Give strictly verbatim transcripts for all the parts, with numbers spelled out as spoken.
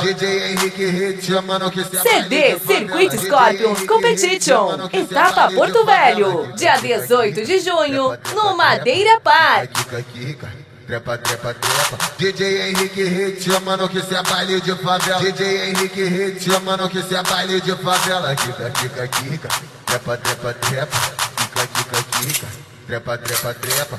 D J Henrique Hit chamando que se C D Circuito Scorpions Competition, etapa Porto Velho, dia dezoito de junho, no Madeira Park. Trepa, trepa, trepa. D J Henrique Hit chamando que se é baile de favela. D J Henrique Hit chamando que se é baile de favela. Kika, kika, kika. Trepa, trepa, trepa. Kika, kika, kika. Trepa, trepa, trepa.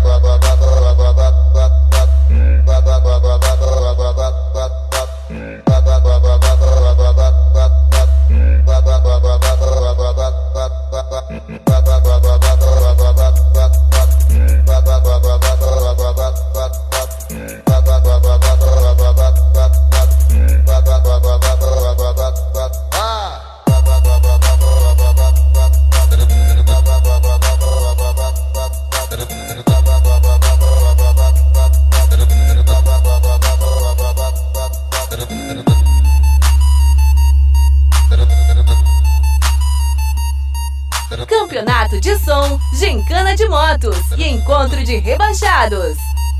Campeonato de som, gincana de motos e encontro de rebaixados.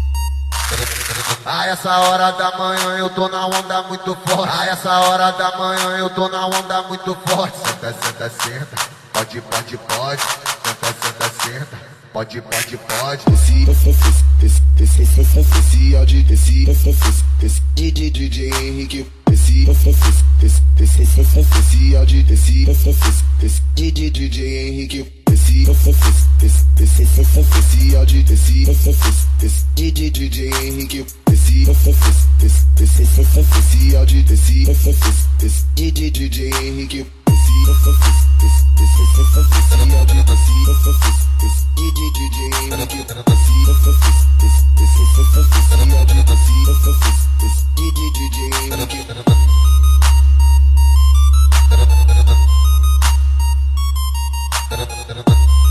A essa hora da manhã eu tô na onda muito forte. A essa hora da manhã eu tô na onda muito forte. Senta, senta, senta. Pode, pode, pode. Senta, senta, senta. Pode, pode, pode. Desci, desci, desci, desci, desci, áudio, desci, desci, desci, D J Henrique. Desci, desci, desci, desci, desci, áudio, desci, desci, desci, D J Henrique. Desci, desci, desci, desci, desci, áudio, desci, desci, desci, D J Henrique. Desci, desci, desci, desci, desci, áudio, desci, desci, desci, D J Henrique. Desci, desci, desci, desci, desci, áudio, desci, desci, desci, D J Henrique. Desci, desci, desci, desci, desci, áudio, desci, desci, desci, D J Henrique.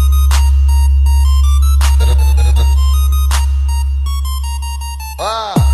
Ah!